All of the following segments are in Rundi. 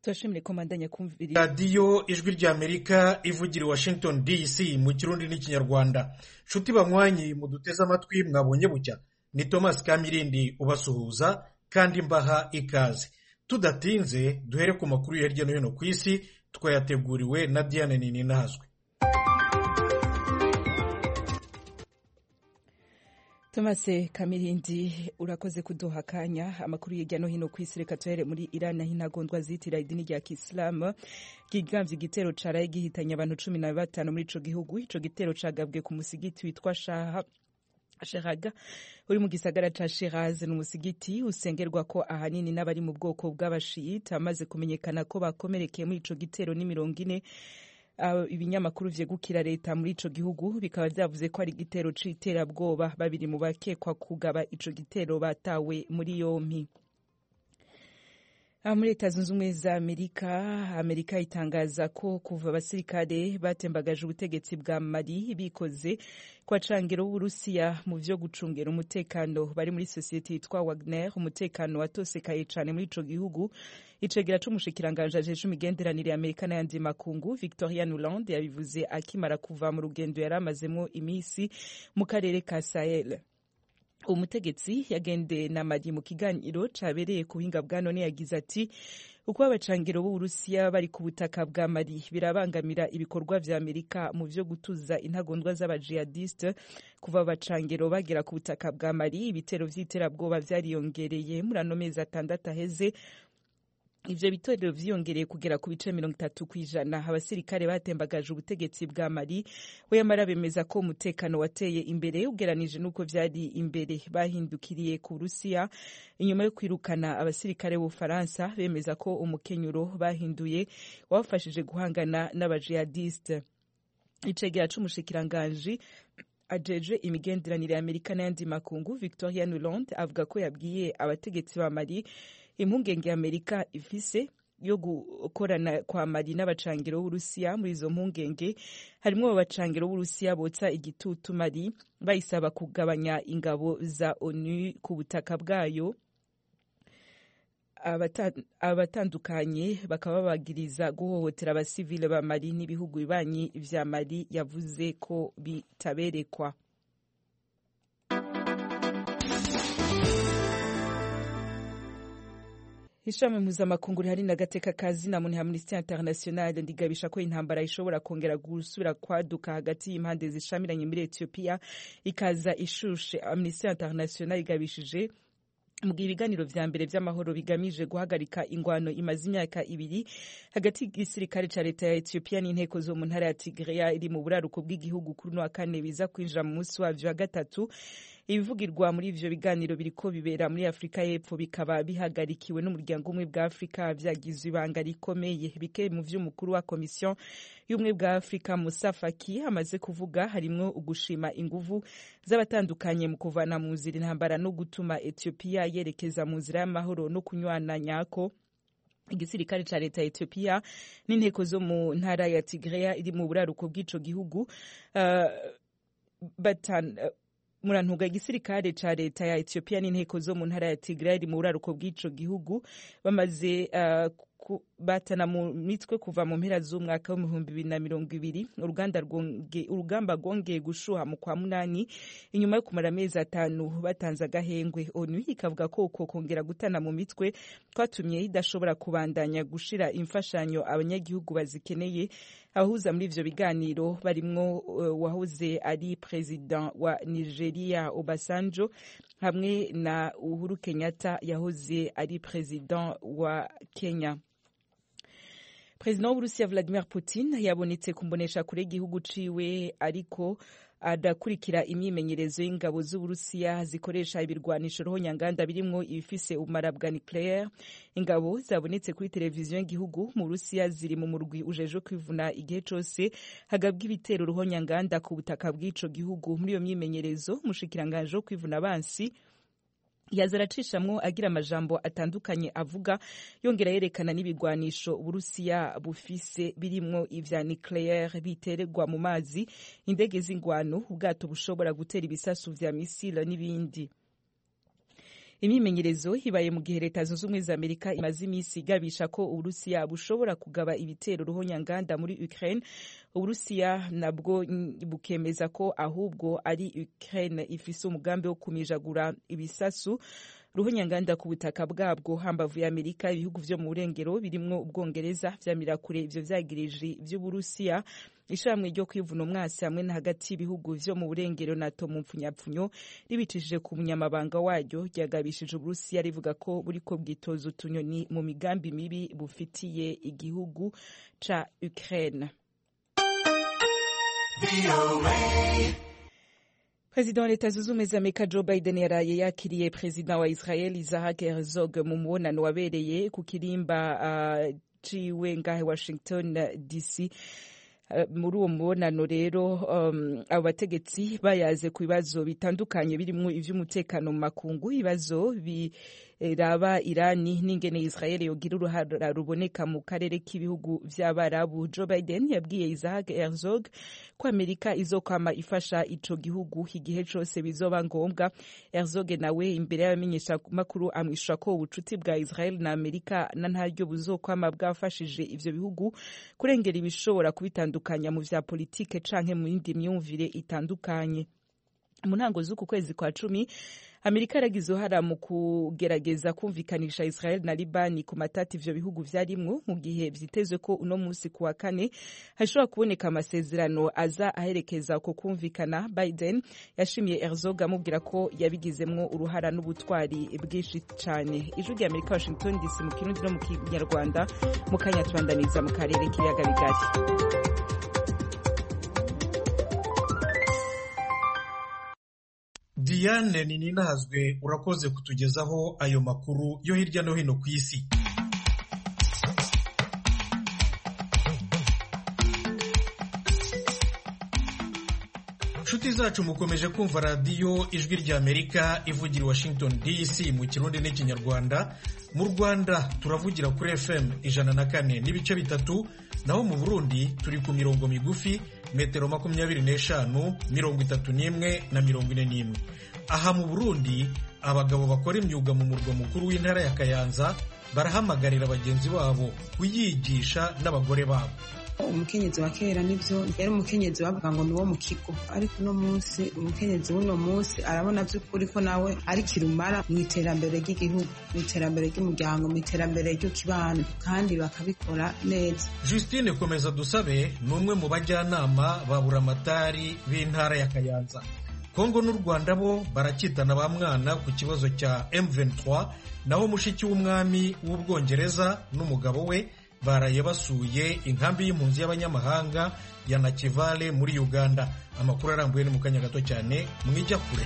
turashimire ko mandanya kumvira radiyo ijwi ry'Amerika ivugira i Washington DC mu kirundi n'ikinyarwanda. Nshuti banywanyi muduteze amatwi mwabonye bucya, ni Thomas Kamirindi ubasuhuza kandi mbaha ikaze. Tudatinze duhere ku makuru ya hirya no hino ku isi twayateguriwe na Diane Nininahazwe. Thomas Kamirindi urakoze kuduha akanya. Amakuru hirya no hino ku isi reka tuhere muri Iran aho intagondwa zitira idini rya Kisilamu gigambye igitero caraye gihitanye abantu 15 muri ico gihugu. Ico gitero cagabwe ku musigiti witwa Sharaga uri mu gisagara ca Shiraz, n'umusigiti usengerwa ko ahanini n'abari mu bwoko bw'abashiyita. Amaze kumenyekana ko bakomerekeye muri ico gitero ni 40. Ibinyamakuru vyegukira leta muri ico gihugu bikaba vyavuze ko ari igitero c'iterabwoba. Babiri mu bakekwa kugaba ico gitero batawe muri yompi. Muri Leta Zunze Ubumwe za Amerika itangaza ko kuva abasirikare batembagaje ubutegetsi bwa Mali bikoze kwa cangiro w'Uburusiya mu vyo gucungera umutekano bari muri societe yitwa Wagner, umutekano watosekaye cane muri ico gihugu. Icegera c'umushikiranganje ajeje imigenderanire ya Amerika n'ayandi makungu Victoria Nuland yabivuze akimara kuva mu rugendo yaramazemwo imisi mu karere ka Sahel. Umutegetsi yagendeye na Mali mu kiganiro cabereye ku buhinga bwa none yagize ati uko abacangiro b'Uburusiya bari ku butaka bwa Mali birabangamira ibikorwa vya Amerika mu vyo gutuza intagondwa z'abajihadiste. Kuva abacangiro bagera ku butaka bwa Mali ibitero vy'iterabwoba vyariyongereye muri ano mezi 6 aheze. Ivyo bitero vyiyongereye kugera ku bice 30%. Abasirikare batembagaje ubutegetsi bwa Mali yamara bemeza ko umutekano wateye imbere ugeranije nuko vyari imbere. Bahindukiriye ku Burusiya inyuma yo kwirukana abasirikare b'Ufaransa, bemeza ko umukenyuro bahinduye wafashije guhangana n'abajihadiste. Icegera c'umushikiranganje ajeje imigenderanire ya Amerika n'ayandi makungu Victoria Nuland avuga ko yabwiye abategetsi ba Mali impungenge ya Amerika ifise yo gukorana kwa Mali n'abacangiro b'Uburusiya. Muri izo mpungenge harimo abacangiro b'Uburusiya botsa igitutu Mali bayisaba kugabanya ingabo za ONU ku butaka bwayo. Abatandukanye bakaba babagiriza guhohotera abasivile ba Mali n'ibihugu bibanyi vya Mali yavuze ko bitaberekwa. Ishami mpuzamakungu rihari n'agateka kazi na muntu ya Amnesty International ndigabisha ko intambara ishobora kongera gusubira kwaduka hagati y'impande zishamiranye muri Ethiopia ikaza ishushe. Amnesty International igabishije mu ibiganiro vya mbere vy'amahoro bigamije guhagarika ingwano imaze imyaka 2 hagati y'igisirikare ca leta ya Ethiopia n'inteko zo mu ntara ya Tigray iri mu buraruko bw'igihugu kuri no kane biza kwinjira mu munsi wavyo wa gatatu. Ibivugirwa muri ivyo biganiro biriko bibera muri Afrika y'Epfo bikaba bihagarikiwe n'umuryango umwe bwa Afrika vyagizwe ibanga rikomeye. Bike mu vy'umukuru wa Komisiyo y'umwe bwa Afrika Musa Faki amaze kuvuga harimwo ugushima inguvu z'abatandukanye mu kuvana mu nzira intambara no gutuma Ethiopia yerekeza mu nzira y'amahoro no kunywana nyako. Igisirikare ca leta ya Ethiopia n'inteko zo mu ntara ya Tigray iri mu buraruko bw'ico gihugu murantuga igisirikare ca leta ya Ethiopia n'inteko zo mu ntara ya Tigray iri mu buraruko bw'ico gihugu bamaze batana mu mitwe kuva mu mpera z'umwaka wa 2020. Urugamba rwongeye gushuha mu kwa munani inyuma yo kumara amezi 5 batanze agahengwe. ONU ikavuga ko uko kongera gutana mu mitwe kwatumye idashobora kubandanya gushira imfashanyo abanyagihugu bazikeneye. Abahuza muri ivyo biganiro barimwo wahoze ari president wa Nigeria Obasanjo hamwe na Uhuru Kenyatta yahoze ari president wa Kenya. President w'Uburusiya Vladimir Putin yabonetse kumbonesha kure igihugu ciwe ariko adakurikira imyimenyerezo y'ingabo z'Uburusiya zikoresha ibirwanisho rohonyanganda birimwo ibifise ubumara bwa nucleaire. Ingabo zabonetse kuri televiziyo y'igihugu mu Burusiya ziri mu murwi ujeje kwivuna igihe cose hagabwa ibitero rohonyanganda ku butaka bw'ico gihugu. Muri iyo myimenyerezo umushikiranganje wo kwivuna abansi yazaracishamwo agira amajambo atandukanye avuga yongera yerekana n'ibigwanisho Uburusiya bufise birimwo ivya nucleaire bitererwa mu mazi, indege z'ingwano, ubwato bushobora gutera ibisasu vya misile n'ibindi. imyimenyerezo ibaye mu gihe leta zunze ubumwe za Amerika imaze iminsi igabisha ko Uburusiya bushobora kugaba ibitero ruhonyanganda muri Ukraine. Uburusiya nabwo bukemeza ko ahubwo ari Ukraine ifise umugambi wo kumijagura ibisasu ruhonyanganda ku butaka bwabwo. Hambavu ya Amerika, ibihugu vyo mu burengero birimwo Ubwongereza vyamira kure ivyo vyagirije vy'Uburusiya. Ishamwe ryo kwivuna umwasi hamwe na hagati y'ibihugu vyo mu burengero NATO mu mpfunyapfunyo ribicishije ku munyamabanga waryo ryagabishije Uburusiya rivuga ko buriko bwitoza utunyoni mu migambi mibi bufitiye igihugu ca Ukraine. Perezida wa Leta Zunze Ubumwe za Amerika Joe Biden yaraye yakiriye Perezida wa Israel Isaac Herzog mu mubonano wabereye ku kirimba ciwe ngahe Washington DC. Muri uwo mubonano rero abo bategetsi bayaze ku bibazo bitandukanye birimwo ivy'umutekano mu makungu, ibibazo biraba Irani n'ingene Israel yogira uruhara ruboneka mu karere k'ibihugu vy'Abarabu. Joe Biden yabwiye Isaac Herzog ko Amerika izokwama ifasha ico gihugu igihe cose bizoba ngombwa. Herzog nawe imbere y'abamenyesha makuru amwishura ko ubucuti bwa Israel na Amerika na ntaryo buzokwama bwafashije ivyo bihugu kurengera ibishobora kubitandukanya mu vya politike canke mu yindi myumvire itandukanye. Mu ntango z'uku kwezi kwa 10 Amerika yaragize uruhara mu kugerageza kumvikanisha Israel na Libani ku matati ivyo bihugu vyarimwo, mu gihe vyitezwe ko uno musi kuwa kane hashobora kuboneka amasezerano aza aherekeza ko kumvikana. Biden yashimiye Herzog amubwira ko yabigizemwo uruhara n'ubutwari bwinshi cane. Ijwi rya Amerika Washington DC mu Kirundi no mu Kinyarwanda, mu kanya tubandaniza mu karere k'ibiyaga bigari. Diane Nininahazwe urakoze kutugezaho ayo makuru yo hirya no hino ku isi. Nshuti zacu mukomeje kumva radiyo Ijwi rya Amerika ivugira Washington DC mu Kirundi n'Ikinyarwanda. Mu Rwanda turavugira kuri FM 104.3, naho mu Burundi turi ku mirongo migufi metero 25, 31 na 41. Aha mu Burundi abagabo bakora imyuga mu murwa mukuru w'intara ya Kayanza barahamagarira bagenzi babo kuyigisha n'abagore babo. Umukenyezi wa kera nivyo yari umukenyezi bavuga ngo niwo mu kigo, ariko uno munsi umukenyezi w'uno munsi arabona by'ukuri ko nawe ari kirumara mu iterambere ry'igihugu, mu iterambere ry'umuryango, mu iterambere ry'ukibano, kandi bakabikora neza. Justine Komeza Dusabe ni umwe mu bajyanama ba buramatari b'intara ya Kayanza. Kongo n'u Rwanda bo barakitana ba mwana ku kibazo cya M23, naho mushiki w'umwami w'Ubwongereza n'umugabo we baraye basuye inkambi y'impunzi y'abanyamahanga ya Nakivale muri Uganda. Amakuru arambuye ni mu kanya gato cyane, mwijya kure.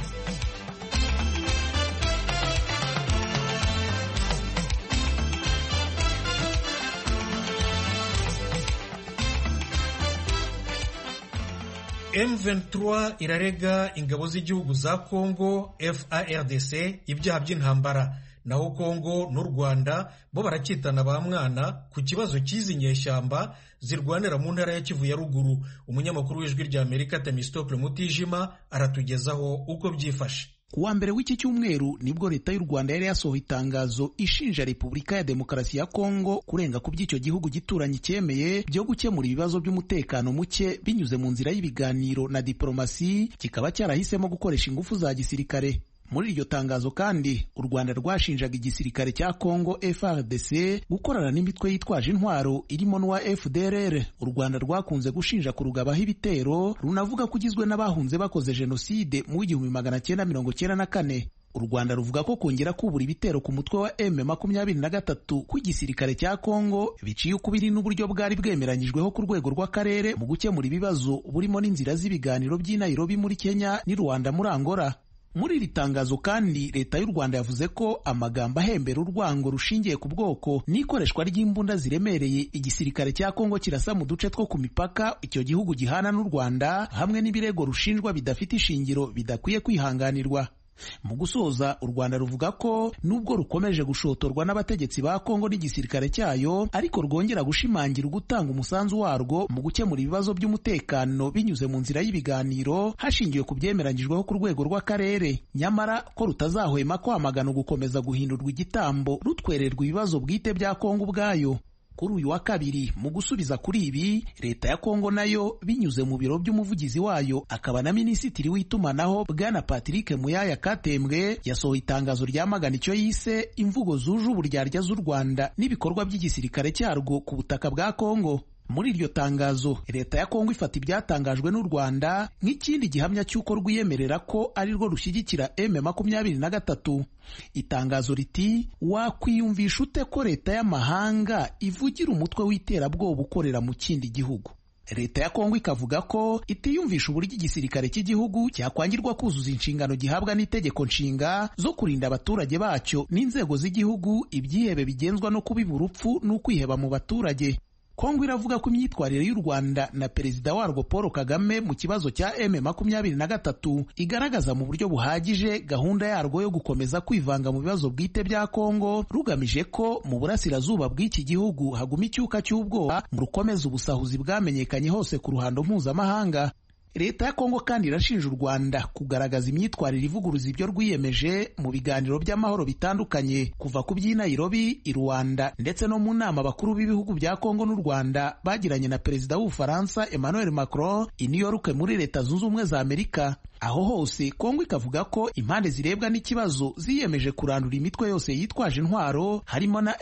M23 irarega ingabo z'igihugu za Kongo FARDC ibyaha by'intambara, naho Kongo n'u Rwanda bo barakitana ba mwana ku kibazo cy'izi nyeshyamba zirwanira mu ntara ya Kivu ya ruguru. Umunyamakuru w'Ijwi rya Amerika Temistocle Mutijima aratugezaho uko byifashe. Kuwa mbere w'iki cyumweru nibwo leta y'u Rwanda yari yasohoye itangazo ishinja Repubulika ya Demokarasi ya Kongo kurenga ku by'icyo gihugu gituranye cyemeye byo gukemura ibibazo by'umutekano muke binyuze mu nzira y'ibiganiro na diplomasi, kikaba cyarahisemo gukoresha ingufu za gisirikare. Muri iryo tangazo kandi u Rwanda rwashinjaga igisirikare cya Kongo FARDC gukorana n'imitwe yitwaje intwaro irimo n'uwa FDLR. U Rwanda rwakunze gushinja kurugabaho ibitero, runavuga ko ugizwe n'abahunze bakoze jenoside mu 1994. U Rwanda ruvuga ko kongera kubura ibitero ku mutwe wa M23 kw'igisirikare cya Kongo biciye ukubiri n'uburyo bwari bwemeranyijweho ku rwego rw'akarere mu gukemura ibibazo burimo n'inzira z'ibiganiro by'i Nairobi muri Kenya n'i Rwanda muri Angola. Muri iri tangazo kandi leta y'u Rwanda yavuze ko amagambo ahembera urwango rushingiye ku bwoko n'ikoreshwa ry'imbunda ziremereye igisirikare cya Kongo kirasa mu duce two ku mipaka icyo gihugu gihana n'u Rwanda hamwe n'ibirego rushinjwa bidafite ishingiro bidakwiye kwihanganirwa. Mu gusoza, u Rwanda ruvuga ko nubwo rukomeje gushotorwa n'abategetsi ba Kongo n'igisirikare cyayo, ariko rwongera gushimangira gutanga umusanzu warwo mu gukemura ibibazo by'umutekano binyuze mu nzira y'ibiganiro hashingiwe ku byemeranyijweho ku rwego rw'akarere. Nyamara ko rutazahwema kwamagana gukomeza guhindurwa igitambo rutwererwa ibibazo bwite bya Kongo ubwayo. Kuri uyu wa kabiri, mu gusubiza kuri ibi, leta ya Kongo nayo binyuze mu biro by'umuvugizi wayo akaba na minisitiri w'itumanaho Bwana Patrick Muyaya Katembwe yasohoye itangazo ryamagana icyo yise imvugo zuje uburyarya z'u Rwanda n'ibikorwa by'igisirikare cyarwo ku butaka bwa Kongo. Muri iryo tangazo, leta ya Kongo ifata ibyatangajwe n'u Rwanda nk'ikindi gihamya cy'uko rwiyemerera ko ari rwo rushyigikira M23. Itangazo riti, wakwiyumvisha ute ko leta y'amahanga ivugira umutwe w'iterabwoba ukorera mu kindi gihugu? Leta ya Kongo ikavuga ko itiyumvisha uburyo igisirikare cy'igihugu cyakwangirwa kuzuza inshingano gihabwa n'itegeko nshinga zo kurinda abaturage bacyo n'inzego z'igihugu ibyihebe bigenzwa no kubiba urupfu n'ukwiheba mu baturage. Kongo iravuga ko imyitwarire y'u Rwanda na perezida warwo Paul Kagame mu kibazo cya M23 igaragaza mu buryo buhagije gahunda yarwo yo gukomeza kwivanga mu bibazo bwite bya Kongo, rugamije ko mu burasirazuba bw'iki gihugu haguma icyuka cy'ubwoba mu rukomeza ubusahuzi bwamenyekanye hose ku ruhando mpuzamahanga. Leta ya Kongo kandi irashinja u Rwanda kugaragaza imyitwarire ivuguruza ibyo rwiyemeje mu biganiro by'amahoro bitandukanye, kuva ku by'i Nairobi, i Rwanda ndetse no mu nama bakuru b'ibihugu bya Kongo n'u Rwanda bagiranye na perezida w'Ubufaransa Emmanuel Macron i New York muri Leta Zunze Ubumwe za Amerika. Aho hose Kongo ikavuga ko impande zirebwa n'ikibazo ziyemeje kurandura imitwe yose yitwaje intwaro harimo na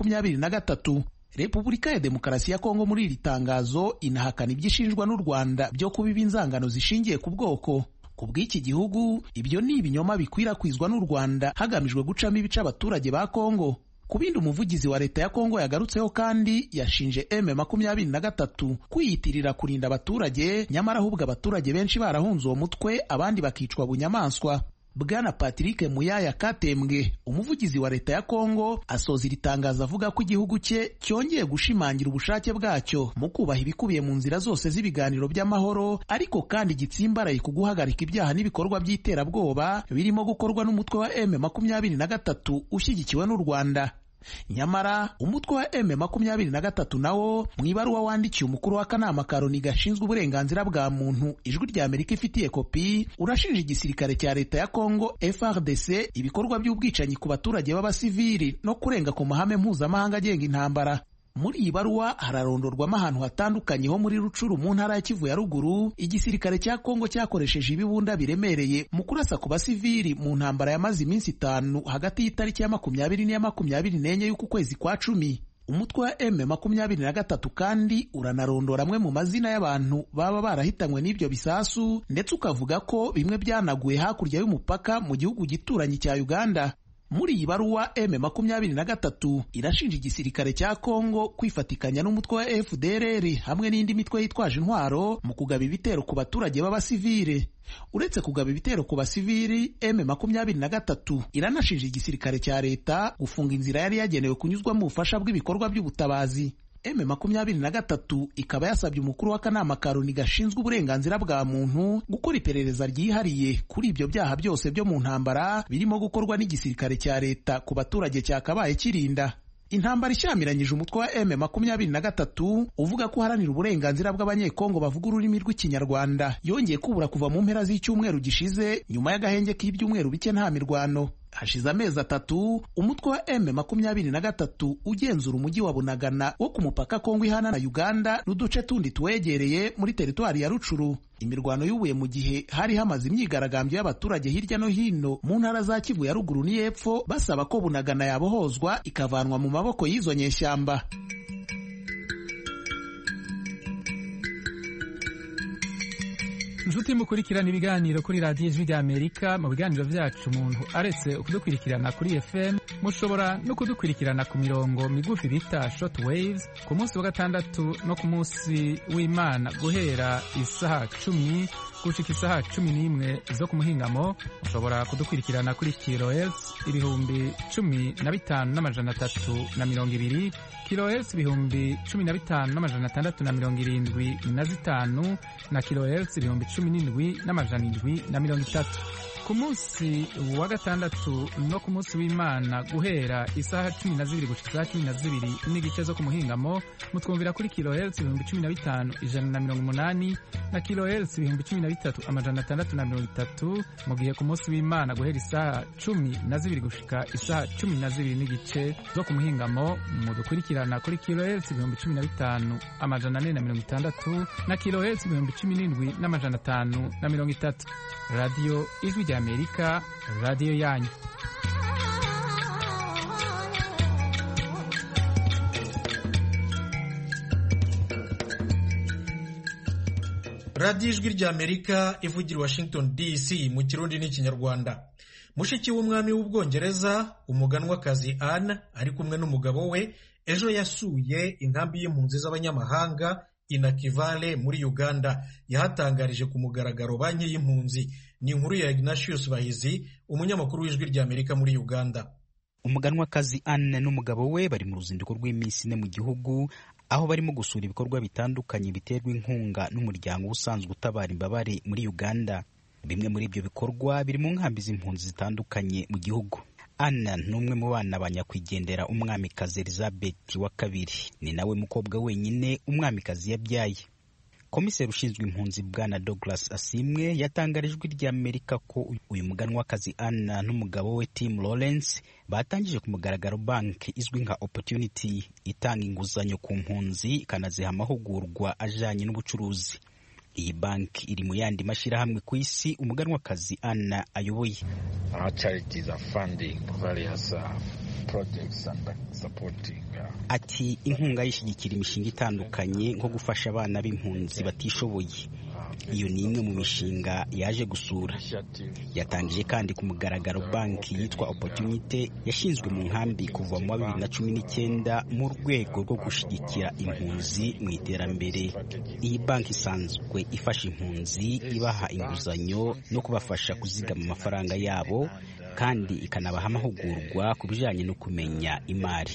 M23. Repubulika ya Demokarasi ya Kongo muri iri tangazo inahakana ibyishinjwa n'u Rwanda byo kubiba inzangano zishingiye ku bwoko. Ku bw'iki gihugu, ibyo ni ibinyoma bikwirakwizwa n'u Rwanda hagamijwe gucamo ibice abaturage ba Kongo. Ku bindi, umuvugizi wa leta ya Kongo yagarutseho kandi yashinje M23 kwiyitirira kurinda abaturage, nyamara ahubwo abaturage benshi barahunze uwo mutwe, abandi bakicwa bunyamaswa. Bwana Patrick Muyaya Katembwe, umuvugizi wa leta ya Kongo, asoza iri tangazo avuga ko igihugu cye cyongeye gushimangira ubushake bwacyo mu kubaha ibikubiye mu nzira zose z'ibiganiro by'amahoro, ariko kandi gitsimbaraye ku guhagarika ibyaha n'ibikorwa by'iterabwoba birimo gukorwa n'umutwe wa M23 ushyigikiwe n'u Rwanda. Nyamara umutwe wa M23 nawo mu ibaruwa wandikiye umukuru w'akanama ka Loni gashinzwe uburenganzira bwa muntu Ijwi rya Amerika ifitiye kopi, urashinja igisirikare cya leta ya Kongo FARDC ibikorwa by'ubwicanyi ku baturage b'abasivili no kurenga ku mahame mpuzamahanga agenga intambara. Muri iyi baruwa hararondorwamo ahantu hatandukanye ho muri Rucuru mu ntara ya Kivu ya ruguru igisirikare cya Kongo cyakoresheje ibibunda biremereye mu kurasa ku basivili mu ntambara yamaze iminsi 5 hagati y'itariki ya 20 n'iya 24 y'uku kwezi kwa 10. Umutwe wa M23 kandi uranarondora amwe mu mazina y'abantu baba barahitanywe n'ibyo bisasu, ndetse ukavuga ko bimwe byanaguye hakurya y'umupaka mu gihugu gituranyi cya Uganda. Muri iyi baruwa M23 irashinja igisirikare cya Kongo kwifatikanya n'umutwe wa FDLR hamwe n'indi mitwe yitwaje intwaro mu kugaba ibitero ku baturage b'abasivile. Uretse kugaba ibitero ku basivili, M23 iranashinja igisirikare cya leta gufunga inzira yari yagenewe kunyuzwamo ubufasha bw'ibikorwa by'ubutabazi. M23 ikaba yasabye umukuru w'akanama ka Loni gashinzwe uburenganzira bwa muntu gukora iperereza ryihariye kuri ibyo byaha byose byo mu ntambara birimo gukorwa n'igisirikare cya leta ku baturage cyakabaye kirinda. Intambara ishyamiranyije umutwe wa M23 uvuga ko uharanira uburenganzira bw'abanyekongo bavuga ururimi rw'Ikinyarwanda yongeye kubura kuva mu mpera z'icyumweru gishize nyuma y'agahenge k'ibyumweru bike nta mirwano. Hashize amezi 3 umutwe wa M23 ugenzura umujyi wa Bunagana wo ku mupaka Kongo ihana na Uganda n'uduce tundi twegereye muri teritwari ya Rucuru. Imirwano yubuye mu gihe hari hamaze imyigaragambyo y'abaturage hirya no hino mu ntara za Kivu ya ruguru n'iyepfo basaba ko Bunagana yabohozwa ikavanwa mu maboko y'izo nyeshyamba. Nshuti mukurikirana ibiganiro kuri radiyo Ijwi rya Amerika. Mu biganiro byacu umuntu aretse kudukurikirana kuri FM, mushobora no kudukurikirana ku mirongo migufi bita short waves ku munsi wa gatandatu no ku munsi w'Imana guhera isaha 10 gushika isaha 11 zo ku muhingamo mushobora kudukurikirana kuri kilohertz 15,320 kilohertz 15,675 na kilohertz 17,730 ku munsi wa gatandatu no ku munsi w'Imana guhera isaha 12 gushika isaha 12 n'igice zo ku muhingamo mutwumvira kuri kilohertz 15,180 na kilohertz 13,630 mu gihe ku munsi w'Imana guhera isaha 12 gushika isaha 12 n'igice zo ku muhingamo mudukurikirana kuri kilohertz 15,460 na kilohertz 17,530. Radio Ijwi rya Amerika, radio yanyu. Radio Ijwi rya Amerika ivugira Washington DC mu Kirundi n'Ikinyarwanda. Mushiki w'umwami w'Ubwongereza umuganwakazi Anne ari kumwe n'umugabo we ejo yasuye inkambi y'impunzi z'abanyamahanga Inakivale muri Uganda. Yahatangarije ku mugaragaro banki y'impunzi. Ni inkuru ya Ignatius Bahizi, umunyamakuru w'Ijwi rya Amerika muri Uganda. Umuganwakazi Anne n'umugabo we bari mu ruzinduko rw'iminsi ine mu gihugu, aho barimo gusura ibikorwa bitandukanye biterwa inkunga n'umuryango usanzwe utabara imbabare muri Uganda. Bimwe muri ibyo bikorwa biri mu nkambi z'impunzi zitandukanye mu gihugu. Anne n'umwe mu bana banyakwigendera umwamikazi Elizabeth wa kabiri, ni nawe mukobwa wenyine umwamikazi yabyaye. Komiseri ushinzwe impunzi Bwana Douglas Asimwe yatangarijwe rya Amerika ko uyu muganwakazi Anne n'umugabo we Tim Lawrence batangije ku mugaragaro banki izwi nka Opportunity itanga inguzanyo ku mpunzi ikanaziha amahugurwa ajanye n'ubucuruzi. Iyi banki iri mu yandi mashyirahamwe ku isi umuganwakazi Anne ayoboye. Our charities are funding various projects and supporting. Ati inkunga yishyigikira imishinga itandukanye nko gufasha abana b'impunzi batishoboye. Iyo ni imwe mu mishinga yaje gusura. Yatangije kandi ku mugaragaro banki yitwa Opportunity yashinzwe mu nkambi kuva mu 2019 mu rwego rwo gushyigikira impunzi mu iterambere. Iyi banki isanzwe ifasha impunzi ibaha inguzanyo no kubafasha kuzigama amafaranga yabo kandi ikanabaha amahugurwa ku bijyanye no kumenya imari.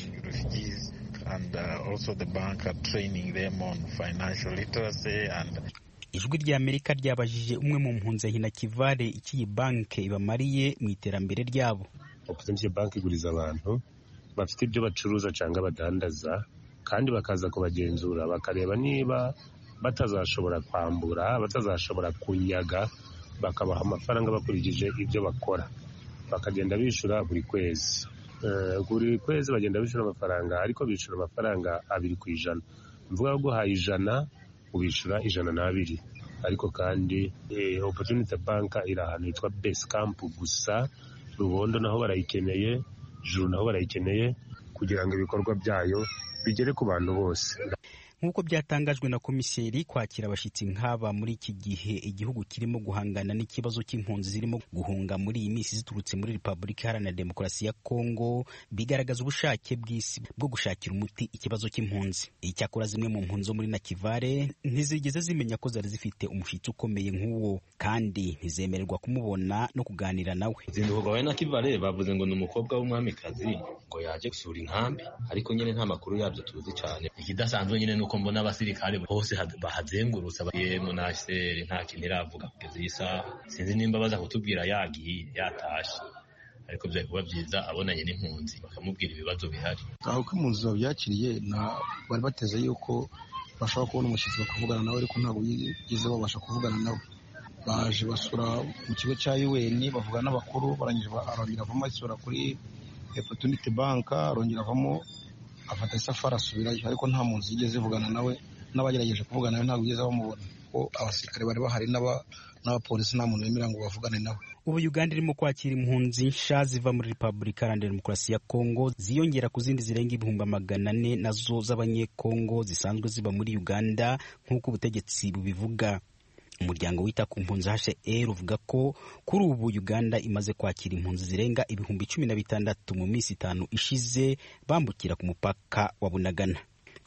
And also the bank are training them on financial literacy and Ijwi rya Amerika ryabajije umwe mu mpunzi Inakivale iki iyi banki ibamariye mu iterambere ryabo. Opportunity bank iguriza abantu bafite ibyo bacuruza cyangwa badandaza kandi bakaza kubagenzura bakareba niba batazashobora kwambura, batazashobora kunyaga, bakabaha amafaranga bakurikije ibyo bakora. Bakagenda bishura buri kwezi. Buri kwezi bagenda bishura amafaranga, ariko bishura amafaranga 2%. Mvuga ngo haye 100 ubishura 120. Ariko kandi Opportunity Bank iri ahantu hitwa Base Camp gusa, Rubondo naho barayikeneye, Juru naho barayikeneye kugira ngo ibikorwa byayo bigere ku bantu bose. Nk'uko byatangajwe na komiseri, kwakira abashyitsi nk'aba muri iki gihe igihugu kirimo guhangana n'ikibazo cy'impunzi zirimo guhunga muri iyi minsi ziturutse muri Repubulika Iharanira Demokarasi ya Kongo bigaragaza ubushake bw'isi bwo gushakira umuti ikibazo cy'impunzi. Icyakora zimwe mu mpunzi zo muri Nakivale ntizigeze zimenya ko zari zifite umushyitsi ukomeye nk'uwo kandi ntizemererwa kumubona no kuganira nawe. Zinduka wa Nakivale bavuze ngo ni umukobwa w'umwamikazi ngo yaje gusura inkambi, ariko nyine nta makuru yabyo tuzi cyane. Ikidasanzwe nyine nuko mbona abasirikare bose bahazengurutsa yemwe na seri nta kintu iravuga kugeza iyi saha. Sinzi nimba baza kutubwira yagiye yatashe, ariko byari kuba byiza abonanye n'impunzi bakamubwira ibibazo bihari. Aho ko impunzi babyakiriye bari bateze yuko bashobora kubona umushyitsi bakavugana nawe, ariko ntabwo yigeze babasha kuvugana nawe. Baje basura mu kigo cya UN bavugana n'abakuru, barangije arongera avamo asura kuri Opportunity Bank, arongera avamo afata safari asubirayo, ariko nta muntu yigeze ivugana nawe. N'abagerageje kuvugana nawe ntabwo yigeze bamubona, ko abasirikare bari bahari n'abapolisi nta muntu wemera ngo bavugane nawe. Ubu Uganda irimo kwakira impunzi nsha ziva muri Repubulika Iharanira Demokarasi ya Kongo ziyongera ku zindi zirenga 400 nazo z'abanyekongo zisanzwe ziba muri Uganda nk'uko ubutegetsi bubivuga. Umuryango wita ku mpunzi HCR uvuga ko kuri ubu Uganda imaze kwakira impunzi zirenga 16,000 mu minsi 5 ishize bambukira ku mupaka wa Bunagana.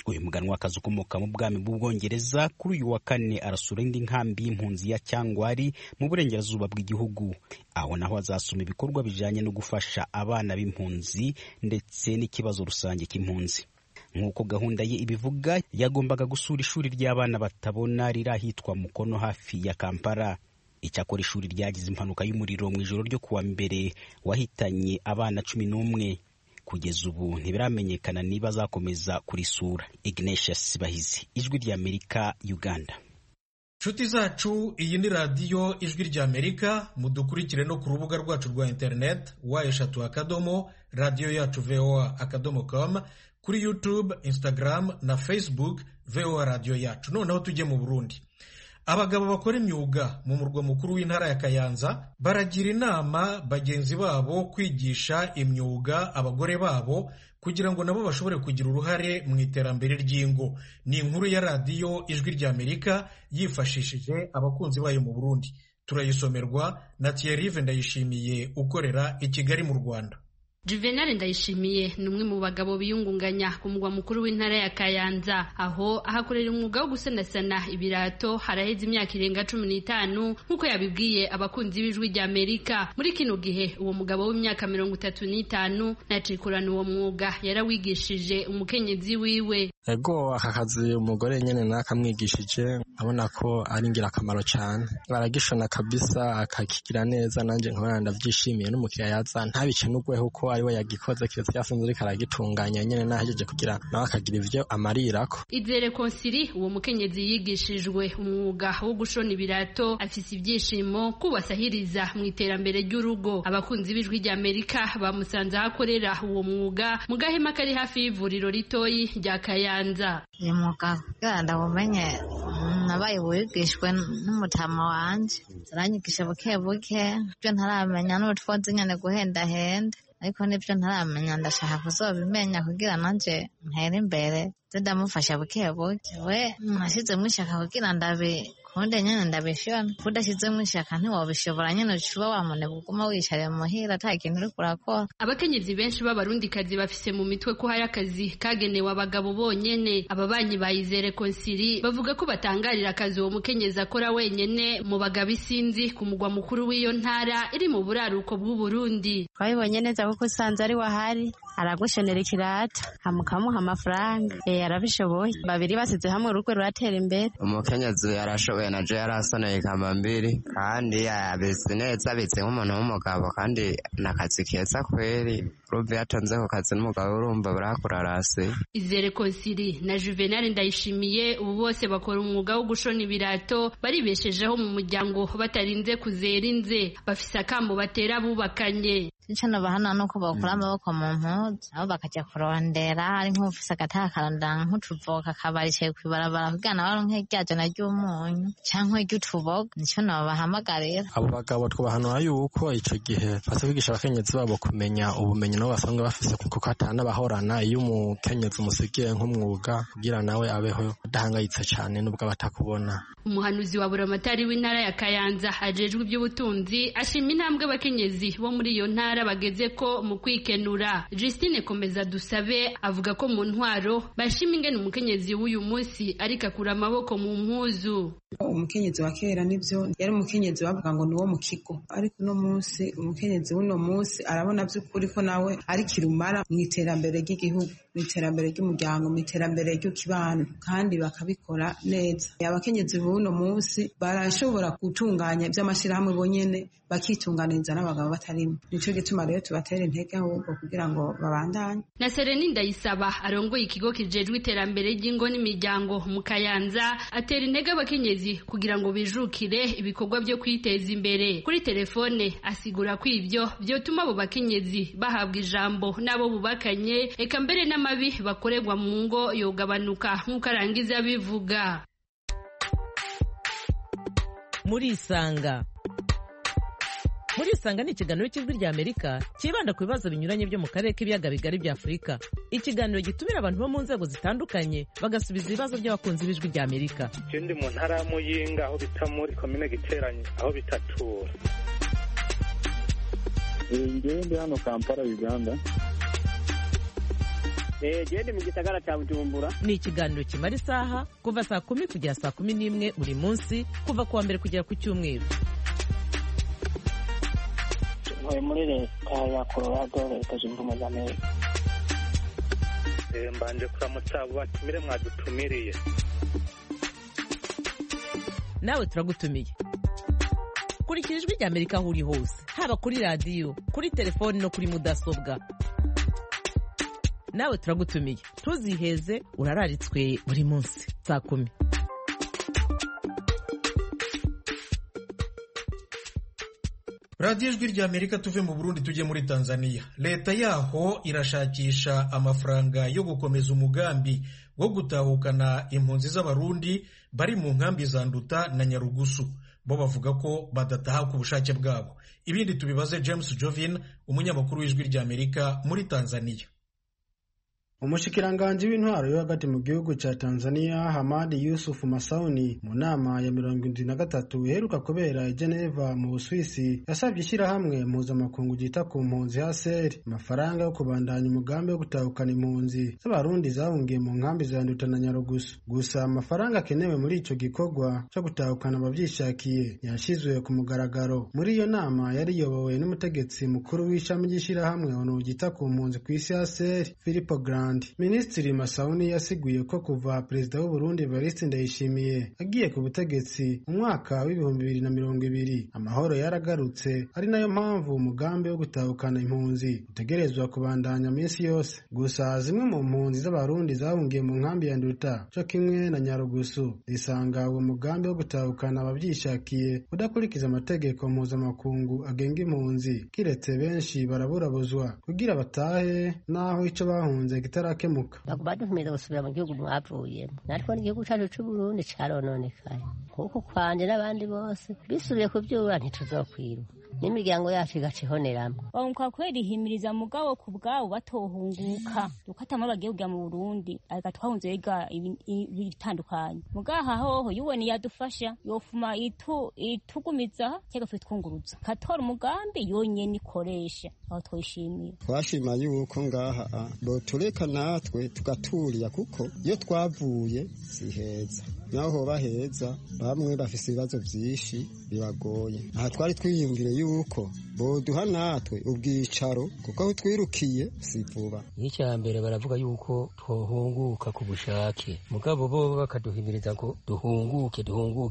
uyu muganwakazi ukomoka mu bwami bw'Ubwongereza kuri uyu wa kane arasura indi nkambi y'impunzi ya Cyangwari mu burengerazuba bw'igihugu. Aho naho azasoma ibikorwa bijanye no gufasha abana b'impunzi ndetse n'ikibazo rusange cy'impunzi. Nk'uko gahunda ye ibivuga, yagombaga gusura ishuri ry'abana batabona riri ahitwa Mukono hafi ya Kampala. Icyakora ishuri ryagize impanuka y'umuriro mu ijoro ryo kuwa mbere wahitanye abana 11. Kugeza ubu ntibiramenyekana niba azakomeza kurisura. Ignatius Bahizi, Ijwi ry'Amerika, Uganda. Nshuti zacu, iyi ni radiyo Ijwi ry'Amerika, mudukurikire no ku rubuga rwacu rwa internet wa@radiyo-yacu-voa.com, kuri YouTube, Instagram na Facebook VOA Radio Yacu. Noneho tujye mu Burundi. Abagabo bakora imyuga mu murwa mukuru w'intara ya Kayanza baragira inama bagenzi babo kwigisha imyuga abagore babo kugira ngo nabo bashobore kugira uruhare mu iterambere ry'ingo. Ni inkuru ya radiyo Ijwi ry'Amerika yifashishije abakunzi bayo mu Burundi. Turayisomerwa na Thierry Ndayishimiye ukorera i Kigali mu Rwanda. Juvenal Ndayishimiye ni umwe mu bagabo biyungunganya ku mugwa mukuru w'intara ya Kayanza, aho ahakorera umwuga wo gusanasana ibirato haraheze imyaka irenga 15 nk'uko yabibwiye abakunzi b'Ijwi ry'Amerika. Muri kino gihe uwo mugabo w'imyaka 35 nacikurana uwo mwuga yarawigishije umukenyezi wiwe. Ego aka kazi umugore nyene nakamwigishije abona ko ari ingirakamaro cyane, baragishona kabisa akakigira neza, nanje nkabona ndavyishimiye n'umukiriya yaza ntabicenugwe kuko ariwe yagikoze kiretse yafunze ariko aragitunganya nyene nahejeje kugira nawe akagira ivyo amarirako. Izere Konsiri uwo mukenyezi yigishijwe umwuga wo gushona ibirato afise ibyishimo kubasahiriza mu iterambere ry'urugo. Abakunzi b'Ijwi ry'Amerika bamusanze ahakorera uwo mwuga mu gahema kari hafi y'ivuriro ritoyi rya Kayanza. Uyu mwuga ndawumenye nabaye wigishwe n'umutama wanje, aranyigisha buke buke byo ntaramenya n'utwoze nyene guhendahenda, ariko nibyo ntaramenya ndashaka kuzobimenya kugira nanje ntere imbere ndamufasha buke buke. We nashize mwishaka kugira kunde nyene ndabishona, kudashize mwishaka ntiwobishobora nyene ucuba wamune buguma wicare muhira ata kintu uri kurakora. Abakenyezi benshi b'abarundikazi bafise mu mitwe ko hari akazi kagenewe abagabo bonyene. Ababanyi ba Izere Konsiri bavuga ko batangarira akazi uwo mukenyezi akora wenyene mu bagabo isinzi ku mugwa mukuru w'iyo ntara iri mu buraruko bw'u Burundi. Twabibonye neza kuko usanze ari wahari aragushonera ikirata hamukamuha amafaranga, arabishoboye. Babiri basize hamwe urugo ruratera imbere. Umukenyezi yarashoboye naje yarasoneye kamambiri kandi yabise neza, abitse nk'umuntu w'umugabo kandi nakazi keza kweri. Robe yatonze ko kazi n'umugabo urumva barakurarase. Izere Konsiri na Juvenal Ndayishimiye ubu bose bakora umwuga wo gushona ibirato, baribeshejeho mu muryango batarinze kuzera inze. Bafise akambo batera bubakanye. Icyo nabahana nuko bakura amaboko mu mpuzu nabo bakajya kurondera, ari nk'ufise agatakaranda nk'utuvoka kabaricaye kwibarabara kugira nawe aronke rya jana ry'umunyu canke ry'utuboga. Nicyo nabahamagarira abo bagabo twabahanura yuko ico gihe basa kwigisha abakenyezi babo kumenya ubumenyi nabo basanzwe bafise, kuko atana bahorana iyo umukenyezi umusigiye nk'umwuga kugira nawe abeho adahangayitse cyane nubwo batakubona. Umuhanuzi wa Buramatari w'intara ya Kayanza ajejwe iby'ubutunzi ashima intambwe abakenyezi bo muri iyo ntara bageze ko mu kwikenura. Justine Komeza Dusabe avuga ko mu ntwaro bashima ingene umukenyezi w'uyu munsi ariko akura amaboko mu mpuzu. Umukenyezi wa kera nivyo yari umukenyezi bavuga ngo niwo mu kigo, ariko no munsi umukenyezi w'uno munsi arabona by'ukuri ko nawe ari kirumara mu iterambere ry'igihugu, mu iterambere ry'umuryango, mu iterambere ry'ukibano, kandi bakabikora neza. Abakenyezi b'uno munsi barashobora gutunganya iby'amashirahamwe bonyene bakitunganiza n'abagabo batarimo. Nico gituma rero tubatera intege ahubwo kugira ngo babandanye. Na Sereni Ndayisaba arongoye ikigo kijejwe iterambere ry'ingo n'imiryango mu Kayanza atera intege abakenyezi kugira ngo bijukire ibikorwa byo kwiteza imbere. Kuri telefone asigura ko ivyo byotuma abo bakenyezi bahabwa ijambo nabo bubakanye, eka mbere n'amabi bakorerwa mu ngo yogabanuka nk'uko arangiza bivuga. Muri Isanga ni ikiganiro cy'Ijwi ry'Amerika kibanda ku bibazo binyuranye byo mu karere k'ibiyaga bigari bya Afurika. Ikiganiro gitumira abantu bo mu nzego zitandukanye bagasubiza ibibazo by'abakunzi b'Ijwi ry'Amerika. Ndi mu ntara ya Muyinga aho bita muri komine Giteranye aho bitatura. Ndi hano Kampala Uganda. Gende mu gisagara cya Bujumbura. Ni ikiganiro kimara isaha kuva saa 10 kugera saa 11 buri munsi kuva kuwa mbere kugera ku cyumweru. Muri leta ya Colorado leta zunze ubumwe za Amerika. Mbanje kuramutsa batumire mwadutumiriye. Nawe turagutumiye. Kurikira Ijwi ry'Amerika aho uri hose, haba kuri radiyo, kuri telefoni no kuri mudasobwa. Nawe turagutumiye, ntuziheze, urararitswe buri munsi saa 10. radiyo ijwi ry'Amerika tuve mu Burundi tujye muri Tanzania. Leta yaho irashakisha amafaranga yo gukomeza umugambi wo gutahukana impunzi z'abarundi bari mu nkambi za Nduta na Nyarugusu. Bo bavuga ko badataha ku bushake bwabo. Ibindi tubibaze James Jovin, umunyamakuru w'Ijwi ry'Amerika muri Tanzania. Umushikiranganji w'intwaro yo hagati mu gihugu ca Tanzania Hamad Yusuf Masauni mu nama ya 73 iheruka kubera Geneva mu Busuwisi yasabye ishyirahamwe mpuzamakungu ryita ku mpunzi HCR amafaranga yo kubandanya umugambi wo gutahukana impunzi z'abarundi zahungiye mu nkambi za Nduta na Nyarugusu. Gusa amafaranga akenewe muri ico gikorwa cyo gutahukana abavyishakiye yashizwe ku mugaragaro. Muri iyo nama yari yobowe n'umutegetsi mukuru w'ishami ry'ishyirahamwe ono ryita ku mpunzi ku isi HCR Filippo Grandi. Minisitiri Masauni yasiguye ko kuva Perezida w'u Burundi Evariste Ndayishimiye agiye ku butegetsi mu mwaka w'2020 amahoro yaragarutse, ari nayo mpamvu umugambi wo gutahukana impunzi utegerezwa kubandanya minsi yose. Gusa zimwe mu mpunzi z'abarundi zahungiye mu nkambi ya Nduta cyo kimwe na Nyarugusu zisanga uwo mugambi wo gutahukana abavyishakiye udakurikiza amategeko mpuzamakungu agenga impunzi, kiretse benshi baraburabuzwa kugira batahe naho ico bahunze kitarakemuka. Baduhumira gusubira mu gihugu mwavuyemo, natwe n'igihugu cyacu cy'u Burundi carononekaye kuko kwanje n'abandi bose bisubiye kuvyura ntituzokwiruka n'imiryango yacu igacihoneramwe. Kwa kweli himiriza mugabo ku bwabo batohunguka dukatama bagiye kujya mu Burundi agatwahunze yiga ibitandukanye mugaha hoho yuweni yadufasha yofuma itugumiza cyangwa twitwunguruza katora umugambi yonyene ikoresha aho twishimiye. Twashima yuko ngaha botureka natwe tugaturiya kuko iyo twavuye si heza, naho hoba heza bamwe bafise ibibazo vyinshi bibagoye. Aha twari twiyumvire yuko boduha natwe ubwicaro kuko aho twirukiye si vuba. Icyambere baravuga yuko twohunguka ku bushake, mugabo bo bakaduhimiriza ngo duhunguke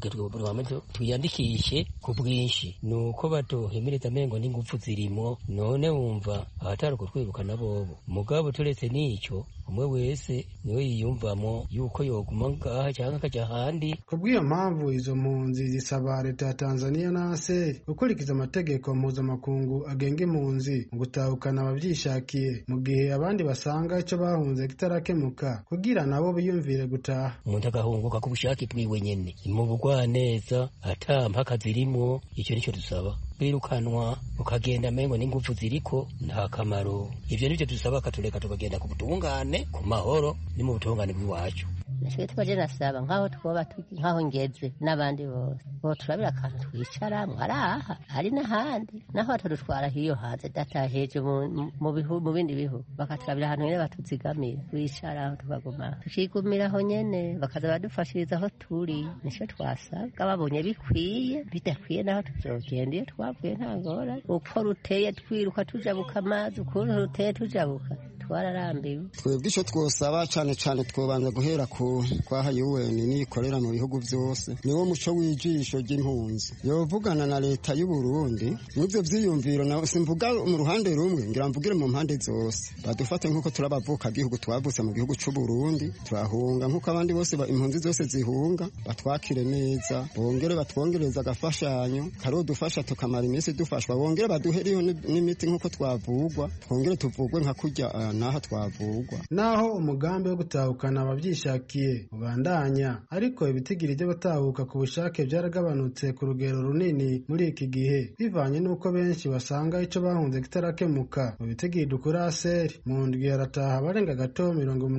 twiyandikishe ku bwinshi, nuko baduhimiriza mengo n'ingufu zirimo. None wumva ahatari kutwiruka nabobo, mugabo turetse n'icyo umwe wese niwe yiyumvamo yuko yoguma ngaha cyangwa akaja handi. Kubw'iyo mpamvu izo mpunzi zisaba leta ya Tanzania na HCR gukurikiza amategeko mpuzamakungu agenga impunzi mu gutahukana abavyishakiye, mu gihe abandi basanga ico bahunze kitarakemuka kugira nabo biyumvire gutaha. Umuntu agahunguka ku bushake bwiwe nyene mu bugwaneza ata mpaka zirimo. Icyo nicyo dusaba, birukanwa ukagenda mengo n'ingufu ziriko nta kamaro. Ivyo nivyo dusaba, katureka tukagenda ku butungane ku mahoro ni mu butungane bw'iwacu. Nashwe twaje nasaba nkaho twoba nkaho ngeze n'abandi bose bo turabira akantu twicara mwaraha hari n'ahandi naho atadutwara hiyo hanze dataheje mu bindi bihugu bakaturabira ahantu nyene batuzigamira twicara aho tukaguma tukigumiraho nyene bakaza badufashiriza aho turi. Nico twasabwa, babonye bikwiye bidakwiye naho tuzogenda iyo twavuye nta ngora. Uko ruteye twiruka tujabuka amazi, ukuntu ruteye tujabuka twararambiwe. Twebwe ico twosaba cane cane twobanza guhera kwa UN nikorera mu bihugu byose, niwo muco w'ijisho ry'impunzi. Yovugana na leta y'u Burundi n'ivyo vyiyumviro, na simvuga mu ruhande rumwe, ngira mvugire mu mpande zose. Badufate nkuko turabavuka gihugu twavutse mu gihugu c'u Burundi, turahunga nkuko abandi bose impunzi zose zihunga, batwakire neza, bongere batwongereza agafashanyo karo dufasha tukamara iminsi dufashwa, bongere baduheriyo n'imiti nkuko twavugwa, twongere tuvugwe nka kurya naho twavugwa. Naho umugambi wo gutahukana abavyishakiye ubandanya, ariko ibitigiri by'abatahuka ku bushake byaragabanutse ku rugero runini muri iki gihe, bivanye n'uko benshi basanga ico bahunze kitarakemuka. Mu bitigiri dukura HCR mu ndwi yarataha barenga gato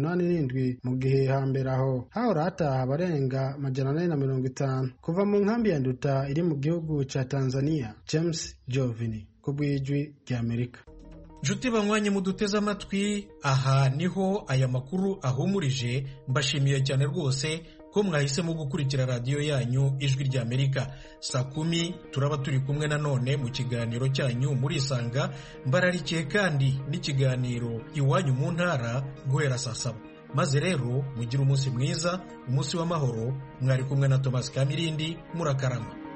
87, mu gihe hambere aho hahora hataha barenga 450 kuva mu nkambi ya Nduta iri mu gihugu ca Tanzania. James Jovini, ku bw'Ijwi ry'Amerika. nshuti banywanyi muduteze amatwi, aha niho aya makuru ahumurije. Mbashimiye cyane rwose ko mwahisemo gukurikira radiyo yanyu Ijwi ry'Amerika. Saa 10 turaba turi kumwe nanone mu kiganiro cyanyu Murisanga, mbararikiye kandi n'ikiganiro Iwanyu mu Ntara guhera saa 7. Maze rero mugire umunsi mwiza, umunsi w'amahoro. Mwari kumwe na Thomas Kamirindi. Murakarama.